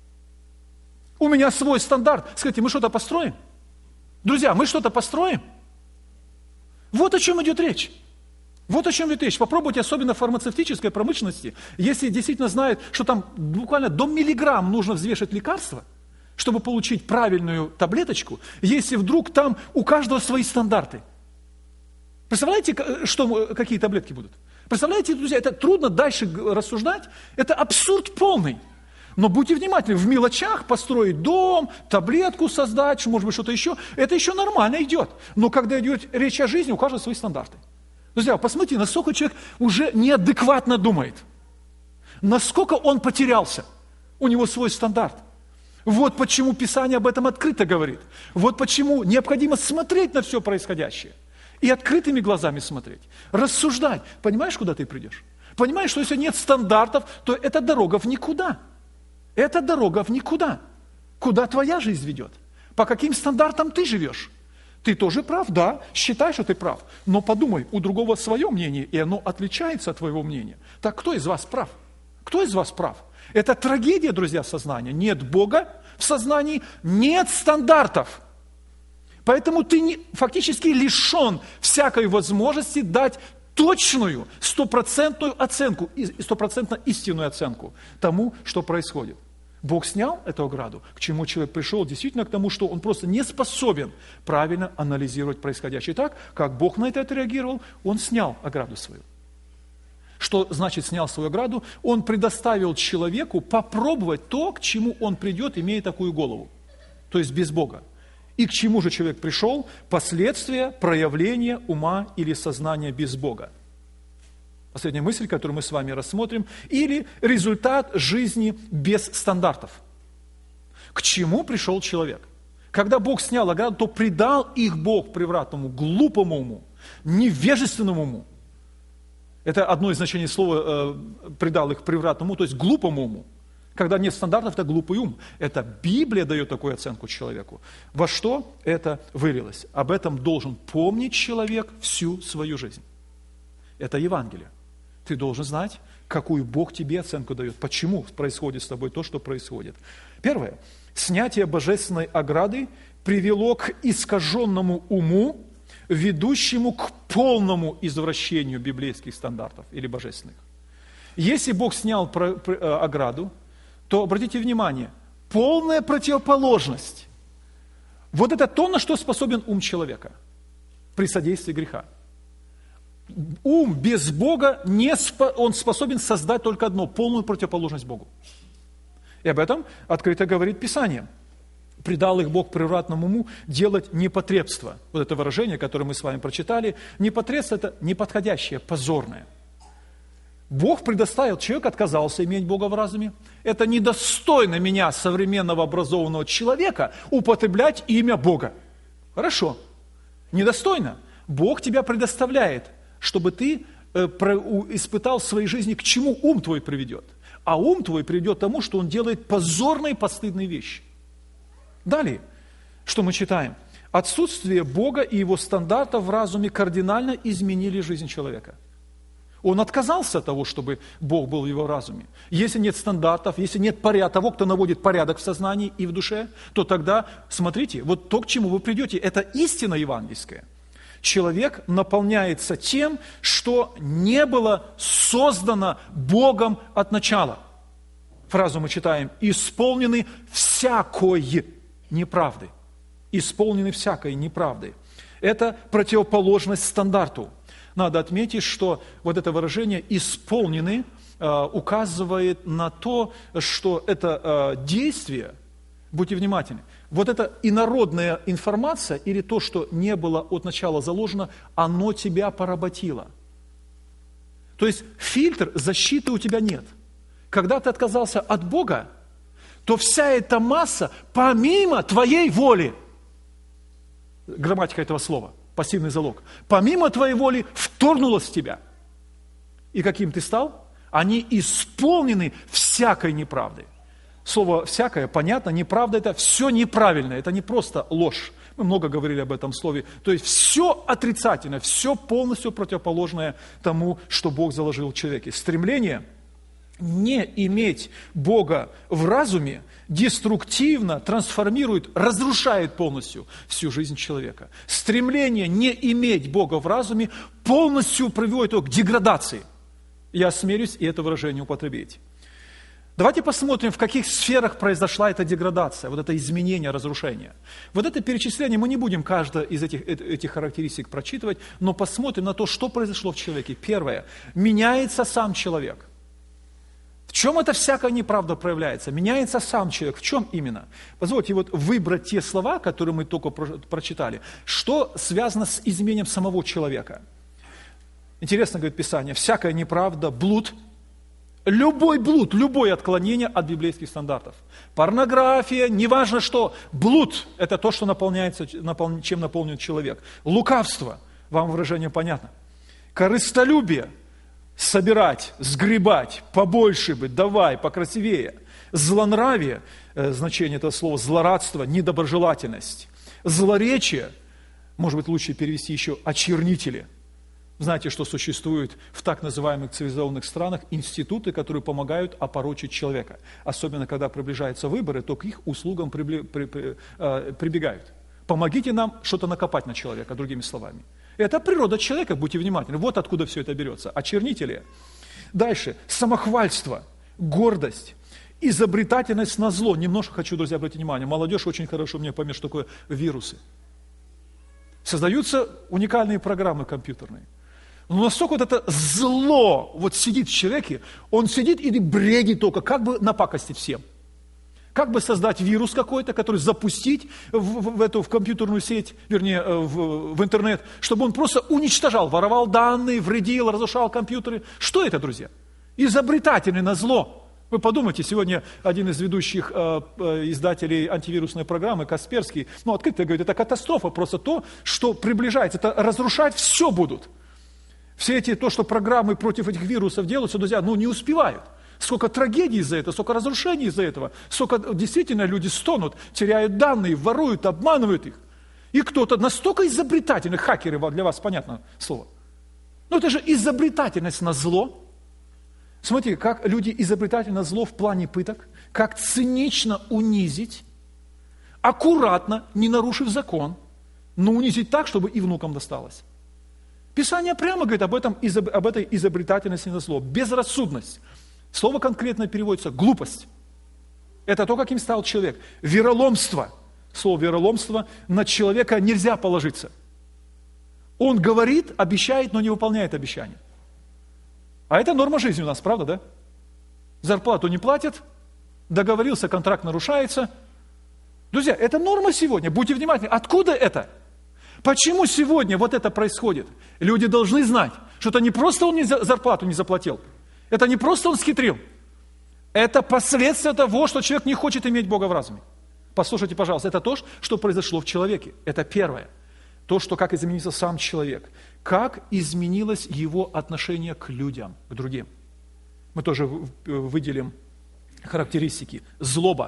У меня свой стандарт. Скажите, мы что-то построим? Друзья, мы что-то построим? Вот о чем идет речь. Вот о чем идет речь. Попробуйте, особенно в фармацевтической промышленности, если действительно знают, что там буквально до миллиграмм нужно взвешивать лекарство, чтобы получить правильную таблеточку, если вдруг там у каждого свои стандарты. Представляете, что, какие таблетки будут? Представляете, друзья, это трудно дальше рассуждать, это абсурд полный. Но будьте внимательны, в мелочах построить дом, таблетку создать, может быть, что-то еще, это еще нормально идет. Но когда идет речь о жизни, у каждого свои стандарты. Друзья, посмотрите, насколько человек уже неадекватно думает. Насколько он потерялся. У него свой стандарт. Вот почему Писание об этом открыто говорит. Вот почему необходимо смотреть на все происходящее. И открытыми глазами смотреть. Рассуждать. Понимаешь, куда ты придешь? Понимаешь, что если нет стандартов, то это дорога в никуда. Это дорога в никуда. Куда твоя жизнь ведет? По каким стандартам ты живешь? Ты тоже прав, да, считай, что ты прав. Но подумай, у другого свое мнение, и оно отличается от твоего мнения. Так кто из вас прав? Кто из вас прав? Это трагедия, друзья, сознания. Нет Бога в сознании, нет стандартов. Поэтому ты не, фактически лишен всякой возможности дать точную, стопроцентную оценку, стопроцентно истинную оценку тому, что происходит. Бог снял эту ограду, к чему человек пришел действительно к тому, что он просто не способен правильно анализировать происходящее. Так, как Бог на это отреагировал, он снял ограду свою. Что значит снял свою ограду? Он предоставил человеку попробовать то, к чему он придет, имея такую голову. То есть без Бога. И к чему же человек пришел? Последствия проявления ума или сознания без Бога. Последняя мысль, которую мы с вами рассмотрим. Или результат жизни без стандартов. К чему пришел человек? Когда Бог снял ограду, то предал их Бог превратному, глупому уму, невежественному уму. Это одно из значений слова э, «предал их превратному», то есть глупому уму. Когда нет стандартов, это глупый ум. Это Библия дает такую оценку человеку. Во что это вылилось? Об этом должен помнить человек всю свою жизнь. Это Евангелие. Ты должен знать, какую Бог тебе оценку дает. Почему происходит с тобой то, что происходит. Первое. Снятие божественной ограды привело к искаженному уму, ведущему к полному извращению библейских стандартов или божественных. Если Бог снял ограду, то, обратите внимание, полная противоположность. Вот это то, на что способен ум человека при содействии греха. Ум без Бога, не спо, он способен создать только одно, полную противоположность Богу. И об этом открыто говорит Писание. Предал их Бог превратному уму делать непотребство. Вот это выражение, которое мы с вами прочитали. Непотребство – это неподходящее, позорное. Бог предоставил, человек отказался иметь Бога в разуме. Это недостойно меня, современного образованного человека, употреблять имя Бога. Хорошо, недостойно. Бог тебя предоставляет, чтобы ты э, про, у, испытал в своей жизни, к чему ум твой приведет. А ум твой приведет к тому, что он делает позорные, постыдные вещи. Далее, что мы читаем? Отсутствие Бога и Его стандартов в разуме кардинально изменили жизнь человека. Он отказался от того, чтобы Бог был в его разуме. Если нет стандартов, если нет порядка, того, кто наводит порядок в сознании и в душе, то тогда, смотрите, вот то, к чему вы придете, это истина евангельская. Человек наполняется тем, что не было создано Богом от начала. Фразу мы читаем: «Исполнены всякой неправды». Исполнены всякой неправды. Это противоположность стандарту. Надо отметить, что вот это выражение «исполнены» э, указывает на то, что это э, действие, будьте внимательны, вот эта инородная информация или то, что не было от начала заложено, оно тебя поработило. То есть фильтр защиты у тебя нет. Когда ты отказался от Бога, то вся эта масса помимо твоей воли, грамматика этого слова, пассивный залог, помимо твоей воли вторгнулась в тебя. И каким ты стал? Они исполнены всякой неправды. Слово «всякое» понятно, неправда – это все неправильное, это не просто ложь. Мы много говорили об этом слове. То есть все отрицательное, все полностью противоположное тому, что Бог заложил в человеке. Стремление не иметь Бога в разуме деструктивно трансформирует, разрушает полностью всю жизнь человека. Стремление не иметь Бога в разуме полностью приводит его к деградации. Я осмелюсь и это выражение употребить. Давайте посмотрим, в каких сферах произошла эта деградация, вот это изменение, разрушение. Вот это перечисление, мы не будем каждую из этих, этих характеристик прочитывать, но посмотрим на то, что произошло в человеке. Первое. Меняется сам человек. В чем эта всякая неправда проявляется? Меняется сам человек. В чем именно? Позвольте вот выбрать те слова, которые мы только прочитали. Что связано с изменением самого человека? Интересно, говорит Писание, всякая неправда, блуд, любой блуд, любое отклонение от библейских стандартов. Порнография, неважно что, блуд – это то, что наполняется, чем наполнен человек. Лукавство, вам выражение понятно. Корыстолюбие – собирать, сгребать, побольше бы, давай, покрасивее. Злонравие, э, значение этого слова, злорадство, недоброжелательность. Злоречие, может быть, лучше перевести еще очернители. Знаете, что существует в так называемых цивилизованных странах институты, которые помогают опорочить человека. Особенно, когда приближаются выборы, то к их услугам прибли, при, при, э, прибегают. Помогите нам что-то накопать на человека, другими словами. Это природа человека, будьте внимательны. Вот откуда все это берется. Очернители. Дальше. Самохвальство, гордость, изобретательность на зло. Немножко хочу, друзья, обратить внимание. Молодежь очень хорошо мне поймет, что такое вирусы. Создаются уникальные программы компьютерные. Но настолько вот это зло вот сидит в человеке, он сидит и бредит только, как бы напакостить всем. Как бы создать вирус какой-то, который запустить в, в, в эту в компьютерную сеть, вернее, в, в интернет, чтобы он просто уничтожал, воровал данные, вредил, разрушал компьютеры. Что это, друзья? Изобретательный на зло. Вы подумайте, сегодня один из ведущих э, э, издателей антивирусной программы, Касперский, ну, открыто говорит, это катастрофа, просто то, что приближается, это разрушать все будут. Все эти, то, что программы против этих вирусов делаются, друзья, ну, не успевают. Сколько трагедий из-за этого, сколько разрушений из-за этого, сколько действительно люди стонут, теряют данные, воруют, обманывают их. И кто-то настолько изобретательный, хакеры, для вас понятно слово. Но это же изобретательность на зло. Смотрите, как люди изобретательны на зло в плане пыток, как цинично унизить, аккуратно, не нарушив закон, но унизить так, чтобы и внукам досталось. Писание прямо говорит об, этом, об этой изобретательности на слово. Безрассудность. Слово конкретно переводится глупость. Это то, каким стал человек. Вероломство. Слово вероломство. На человека нельзя положиться. Он говорит, обещает, но не выполняет обещания. А это норма жизни у нас, правда, да? Зарплату не платят, договорился, контракт нарушается. Друзья, это норма сегодня. Будьте внимательны. Откуда это? Почему сегодня вот это происходит? Люди должны знать, что это не просто он не зарплату не заплатил. Это не просто он схитрил. Это последствия того, что человек не хочет иметь Бога в разуме. Послушайте, пожалуйста, это то, что произошло в человеке. Это первое. То, что как изменился сам человек. Как изменилось его отношение к людям, к другим. Мы тоже выделим характеристики. Злоба,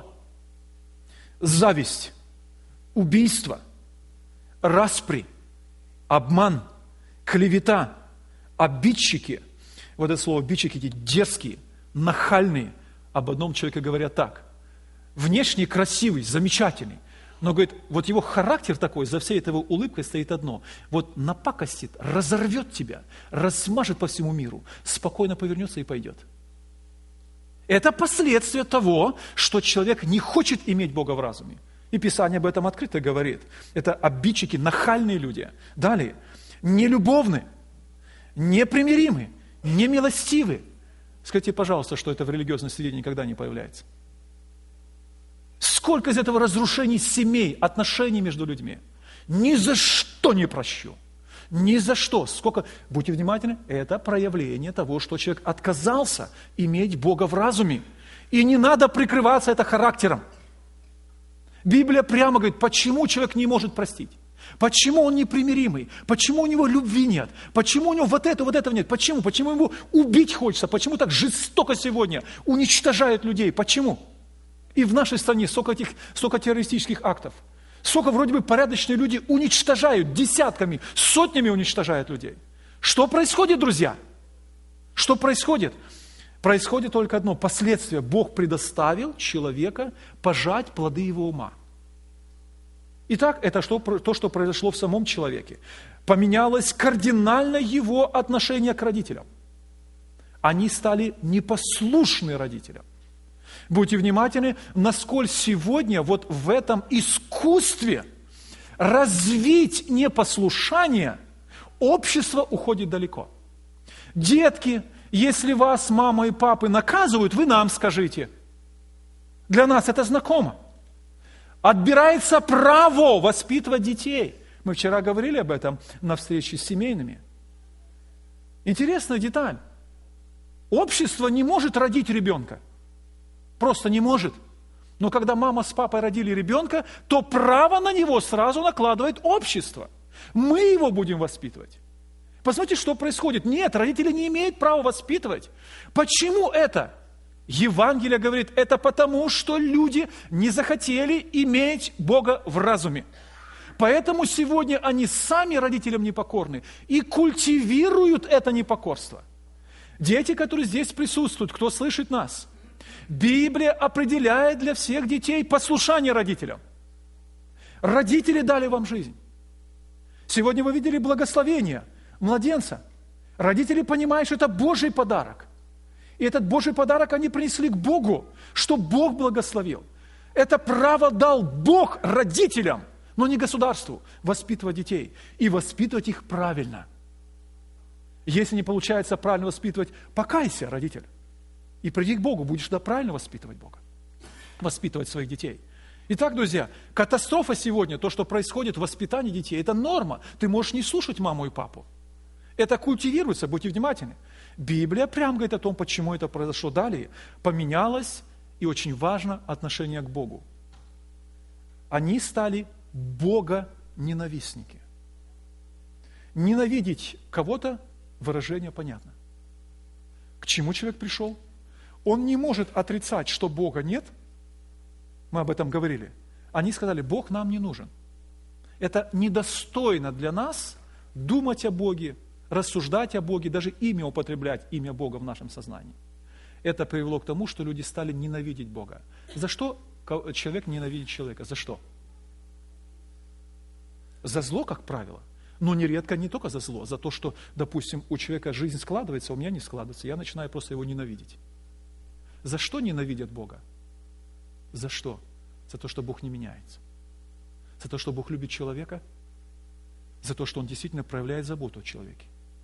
зависть, убийство, распри, обман, клевета, обидчики. Вот это слово обидчики, эти дерзкие, нахальные. Об одном человеке говорят так. Внешне красивый, замечательный. Но, говорит, вот его характер такой, за всей этой его улыбкой стоит одно. Вот напакостит, разорвет тебя, размажет по всему миру, спокойно повернется и пойдет. Это последствия того, что человек не хочет иметь Бога в разуме. И Писание об этом открыто говорит. Это обидчики, нахальные люди. Далее, нелюбовны, непримиримы, немилостивы. Скажите, пожалуйста, что это в религиозной среде никогда не появляется. Сколько из этого разрушений семей, отношений между людьми. Ни за что не прощу. Ни за что. Сколько, будьте внимательны, это проявление того, что человек отказался иметь Бога в разуме. И не надо прикрываться это характером. Библия прямо говорит, почему человек не может простить. Почему он непримиримый? Почему у него любви нет? Почему у него вот это, вот этого нет? Почему? Почему ему убить хочется? Почему так жестоко сегодня уничтожают людей? Почему? И в нашей стране столько, этих, столько террористических актов. Сколько вроде бы порядочные люди уничтожают, десятками, сотнями уничтожают людей. Что происходит, друзья? Что происходит? Происходит только одно, последствие. Бог предоставил человека пожать плоды его ума. Итак, это что, то, что произошло в самом человеке. Поменялось кардинально его отношение к родителям. Они стали непослушны родителям. Будьте внимательны, насколько сегодня вот в этом искусстве развить непослушание, общество уходит далеко. Детки, если вас мама и папа наказывают, вы нам скажите. Для нас это знакомо. Отбирается право воспитывать детей. Мы вчера говорили об этом на встрече с семейными. Интересная деталь. Общество не может родить ребенка. Просто не может. Но когда мама с папой родили ребенка, то право на него сразу накладывает общество. Мы его будем воспитывать. Посмотрите, что происходит. Нет, родители не имеют права воспитывать. Почему это? Евангелие говорит, это потому, что люди не захотели иметь Бога в разуме. Поэтому сегодня они сами родителям непокорны и культивируют это непокорство. Дети, которые здесь присутствуют, кто слышит нас, Библия определяет для всех детей послушание родителям. Родители дали вам жизнь. Сегодня вы видели благословение младенца. Родители понимают, что это Божий подарок. И этот Божий подарок они принесли к Богу, что Бог благословил. Это право дал Бог родителям, но не государству, воспитывать детей и воспитывать их правильно. Если не получается правильно воспитывать, покайся, родитель. И приди к Богу, будешь да правильно воспитывать Бога, воспитывать своих детей. Итак, друзья, катастрофа сегодня, то, что происходит в воспитании детей, это норма. Ты можешь не слушать маму и папу. Это культивируется, будьте внимательны. Библия прямо говорит о том, почему это произошло далее. Поменялось, и очень важно, отношение к Богу. Они стали богоненавистники. Ненавидеть кого-то, выражение понятно. К чему человек пришел? Он не может отрицать, что Бога нет. Мы об этом говорили. Они сказали, Бог нам не нужен. Это недостойно для нас думать о Боге, рассуждать о Боге, даже имя употреблять, имя Бога в нашем сознании. Это привело к тому, что люди стали ненавидеть Бога. За что человек ненавидит человека? За что? За зло, как правило. Но нередко не только за зло, за то, что, допустим, у человека жизнь складывается, а у меня не складывается. Я начинаю просто его ненавидеть. За что ненавидят Бога? За что? За то, что Бог не меняется. За то, что Бог любит человека. За то, что Он действительно проявляет заботу о человеке.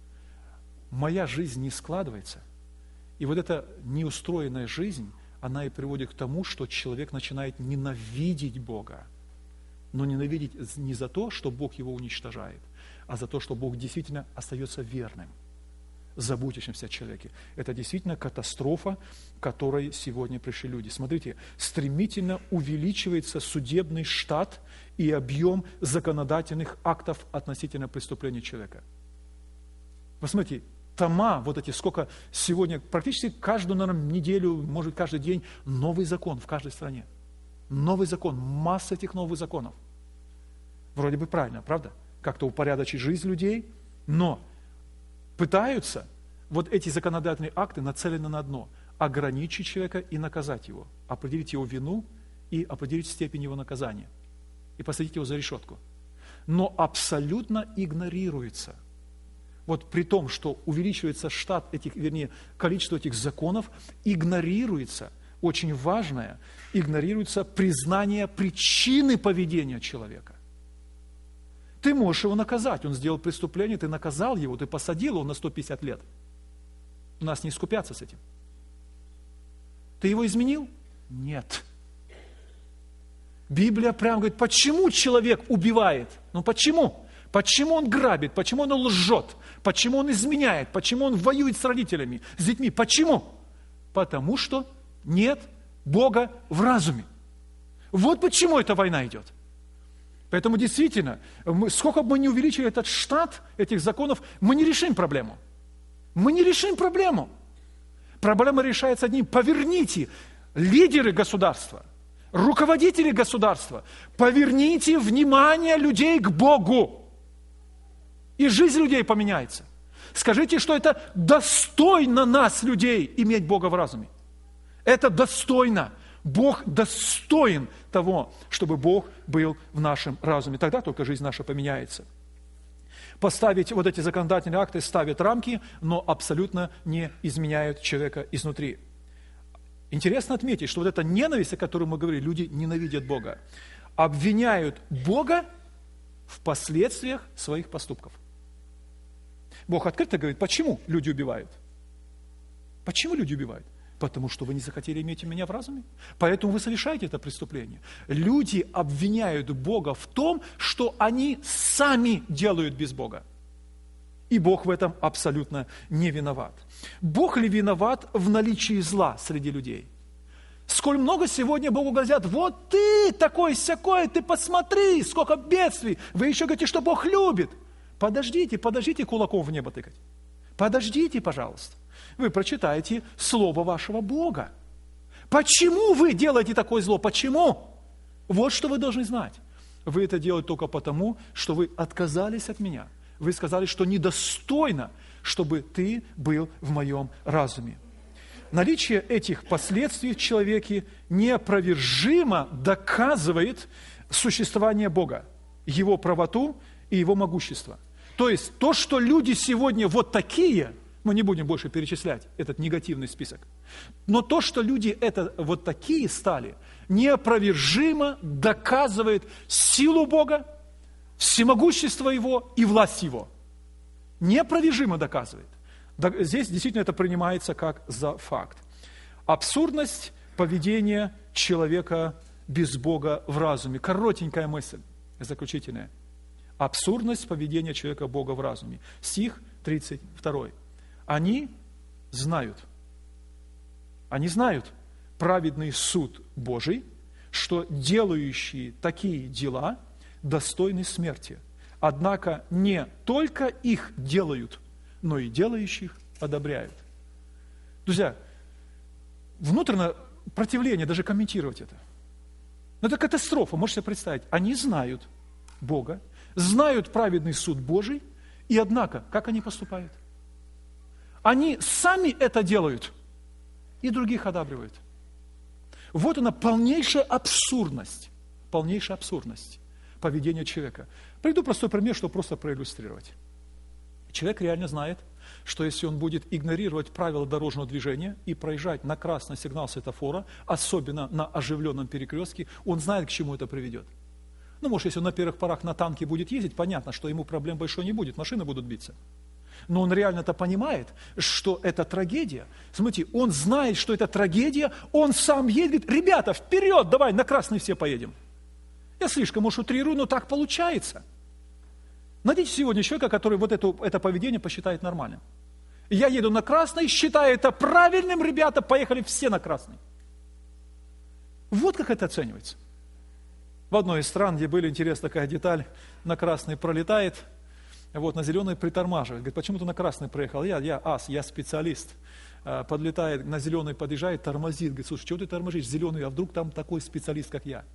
Моя жизнь не складывается. И вот эта неустроенная жизнь, она и приводит к тому, что человек начинает ненавидеть Бога. Но ненавидеть не за то, что Бог его уничтожает, а за то, что Бог действительно остается верным, заботящимся о человеке. Это действительно катастрофа, к которой сегодня пришли люди. Смотрите, стремительно увеличивается судебный штат и объем законодательных актов относительно преступления человека. Посмотрите, тома, вот эти, сколько сегодня, практически каждую, наверное, неделю, может, каждый день, новый закон в каждой стране. Новый закон, масса этих новых законов. Вроде бы правильно, правда? Как-то упорядочить жизнь людей, но пытаются, вот эти законодательные акты нацелены на одно – ограничить человека и наказать его, определить его вину и определить степень его наказания, и посадить его за решетку. Но абсолютно игнорируется. Вот при том, что увеличивается штат этих, вернее, количество этих законов, игнорируется очень важное, игнорируется признание причины поведения человека. Ты можешь его наказать, он сделал преступление, ты наказал его, ты посадил его на сто пятьдесят лет. У нас не искупятся с этим. Ты его изменил? Нет. Библия прямо говорит, почему человек убивает? Ну почему? Почему он грабит? Почему он лжет? Почему он изменяет? Почему он воюет с родителями, с детьми? Почему? Потому что нет Бога в разуме. Вот почему эта война идет. Поэтому действительно, мы, сколько бы мы ни увеличили этот штат этих законов, мы не решим проблему. Мы не решим проблему. Проблема решается одним. Поверните, лидеры государства, руководители государства, поверните внимание людей к Богу. И жизнь людей поменяется. Скажите, что это достойно нас, людей, иметь Бога в разуме. Это достойно. Бог достоин того, чтобы Бог был в нашем разуме. Тогда только жизнь наша поменяется. Поставить вот эти законодательные акты, ставят рамки, но абсолютно не изменяют человека изнутри. Интересно отметить, что вот эта ненависть, о которой мы говорили, люди ненавидят Бога, обвиняют Бога в последствиях своих поступков. Бог открыто говорит, почему люди убивают? Почему люди убивают? Потому что вы не захотели иметь меня в разуме. Поэтому вы совершаете это преступление. Люди обвиняют Бога в том, что они сами делают без Бога. И Бог в этом абсолютно не виноват. Бог ли виноват в наличии зла среди людей? Сколь много сегодня Богу говорят, вот ты такой-сякой, ты посмотри, сколько бедствий. Вы еще говорите, что Бог любит. Подождите, подождите кулаком в небо тыкать. Подождите, пожалуйста. Вы прочитаете Слово вашего Бога. Почему вы делаете такое зло? Почему? Вот что вы должны знать. Вы это делаете только потому, что вы отказались от меня. Вы сказали, что недостойно, чтобы ты был в моем разуме. Наличие этих последствий в человеке неопровержимо доказывает существование Бога, Его правоту и Его могущество. То есть то, что люди сегодня вот такие, мы не будем больше перечислять этот негативный список, но то, что люди это вот такие стали, неопровержимо доказывает силу Бога, всемогущество Его и власть Его. Неопровержимо доказывает. Здесь действительно это принимается как за факт. Абсурдность поведения человека без Бога в разуме. Коротенькая мысль, заключительная. Абсурдность поведения человека Бога в разуме. Стих тридцать два. Они знают, они знают праведный суд Божий, что делающие такие дела достойны смерти. Однако не только их делают, но и делающих одобряют. Друзья, внутреннее противление, даже комментировать это. Но это катастрофа, можете себе представить. Они знают Бога, знают праведный суд Божий, и однако, как они поступают? Они сами это делают, и других одабривают. Вот она полнейшая абсурдность, полнейшая абсурдность поведение человека. Приведу простой пример, чтобы просто проиллюстрировать. Человек реально знает, что если он будет игнорировать правила дорожного движения и проезжать на красный сигнал светофора, особенно на оживленном перекрестке, он знает, к чему это приведет. Ну, может, если он на первых порах на танке будет ездить, понятно, что ему проблем большой не будет, машины будут биться. Но он реально-то понимает, что это трагедия. Смотрите, он знает, что это трагедия, он сам едет, говорит: ребята, вперед, давай, на красный все поедем. Я слишком уж утрирую, но так получается. Найдите сегодня человека, который вот это, это поведение посчитает нормальным. Я еду на красный, считаю это правильным, ребята, поехали все на красный. Вот как это оценивается. В одной из стран, где была интересная такая деталь, на красный пролетает, вот, на зеленый притормаживает. Говорит: почему ты на красный проехал? Я, я ас, я специалист. Подлетает, на зеленый подъезжает, тормозит. Говорит: слушай, чего ты тормозишь? Зеленый, а вдруг там такой специалист, как я?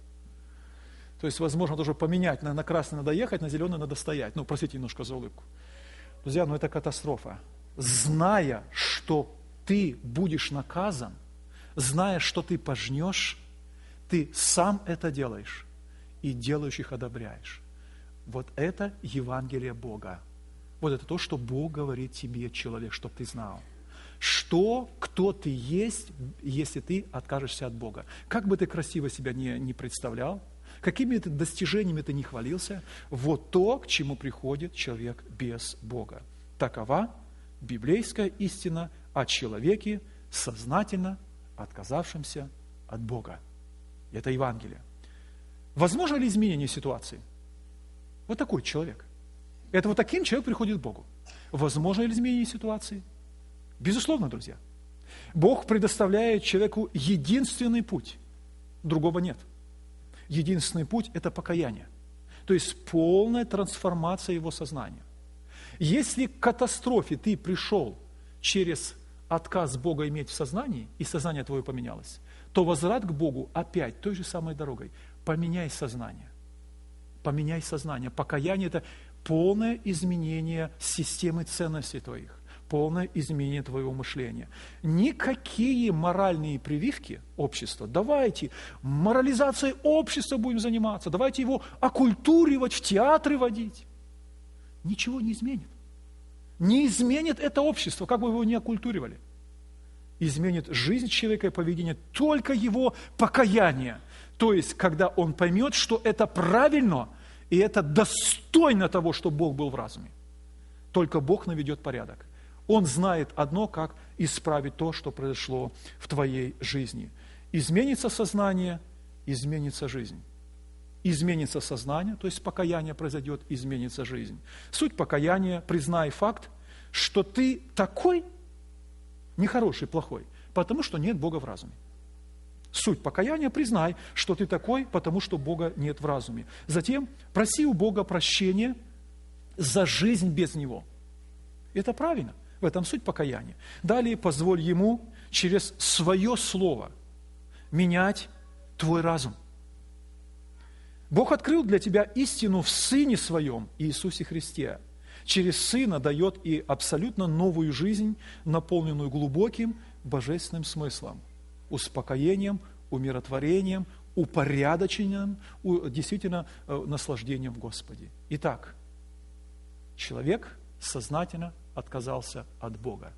То есть, возможно, тоже поменять, на, на красный надо ехать, на зеленый надо стоять. Ну, простите немножко за улыбку. Друзья, ну это катастрофа. Зная, что ты будешь наказан, зная, что ты пожнешь, ты сам это делаешь и делающих одобряешь. Вот это Евангелие Бога. Вот это то, что Бог говорит тебе, человек, чтобы ты знал. Что, кто ты есть, если ты откажешься от Бога. Как бы ты красиво себя не, не представлял, какими ты достижениями ты не хвалился, вот то, к чему приходит человек без Бога. Такова библейская истина о человеке, сознательно отказавшемся от Бога. Это Евангелие. Возможно ли изменение ситуации? Вот такой человек. Это вот таким человек приходит к Богу. Возможно ли изменение ситуации? Безусловно, друзья. Бог предоставляет человеку единственный путь. Другого нет. Единственный путь – это покаяние. То есть полная трансформация его сознания. Если к катастрофе ты пришел через отказ Бога иметь в сознании, и сознание твое поменялось, то возврат к Богу опять той же самой дорогой. Поменяй сознание. Поменяй сознание. Покаяние – это полное изменение системы ценностей твоих, полное изменение твоего мышления. Никакие моральные прививки общества, давайте морализацией общества будем заниматься, давайте его оккультуривать, в театры водить. Ничего не изменит. Не изменит это общество, как бы вы его ни оккультуривали. Изменит жизнь человека и поведение только его покаяние. То есть, когда он поймет, что это правильно, и это достойно того, чтобы Бог был в разуме. Только Бог наведет порядок. Он знает одно, как исправить то, что произошло в твоей жизни. Изменится сознание, изменится жизнь. Изменится сознание, то есть покаяние произойдет, изменится жизнь. Суть покаяния – признай факт, что ты такой, нехороший, плохой, потому что нет Бога в разуме. Суть покаяния – признай, что ты такой, потому что Бога нет в разуме. Затем проси у Бога прощения за жизнь без Него. Это правильно. В этом суть покаяния. Далее позволь Ему через свое слово менять твой разум. Бог открыл для тебя истину в Сыне Своем, Иисусе Христе. Через Сына дает и абсолютно новую жизнь, наполненную глубоким божественным смыслом, успокоением, умиротворением, упорядочением, действительно наслаждением в Господе. Итак, человек сознательно отказался от Бога.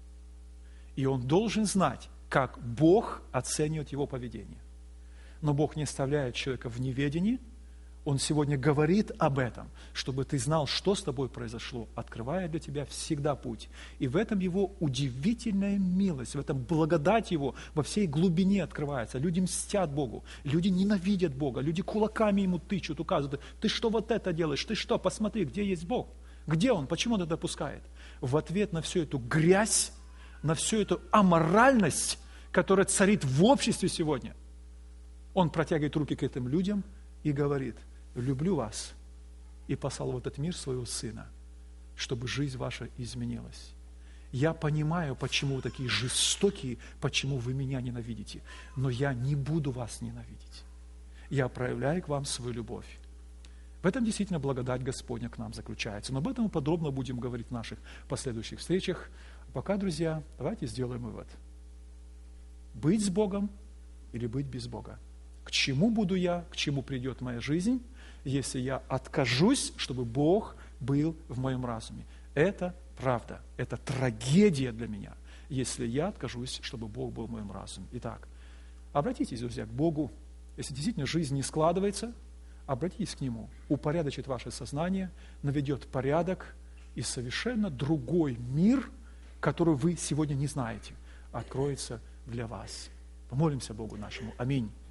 И он должен знать, как Бог оценивает его поведение. Но Бог не оставляет человека в неведении. Он сегодня говорит об этом, чтобы ты знал, что с тобой произошло, открывая для тебя всегда путь. И в этом его удивительная милость, в этом благодать его во всей глубине открывается. Люди мстят Богу, люди ненавидят Бога, люди кулаками ему тычут, указывают: ты что вот это делаешь, ты что, посмотри, где есть Бог, где Он, почему Он это допускает? В ответ на всю эту грязь, на всю эту аморальность, которая царит в обществе сегодня, Он протягивает руки к этим людям и говорит: люблю вас, и послал в этот мир своего Сына, чтобы жизнь ваша изменилась. Я понимаю, почему вы такие жестокие, почему вы меня ненавидите, но я не буду вас ненавидеть. Я проявляю к вам свою любовь. В этом действительно благодать Господня к нам заключается. Но об этом мы подробно будем говорить в наших последующих встречах. Пока, друзья, давайте сделаем вывод. Быть с Богом или быть без Бога? К чему буду я, к чему придет моя жизнь, если я откажусь, чтобы Бог был в моем разуме. Это правда, это трагедия для меня, если я откажусь, чтобы Бог был в моем разуме. Итак, обратитесь, друзья, к Богу. Если действительно жизнь не складывается, обратитесь к Нему. Упорядочит ваше сознание, наведет порядок, и совершенно другой мир, который вы сегодня не знаете, откроется для вас. Помолимся Богу нашему. Аминь.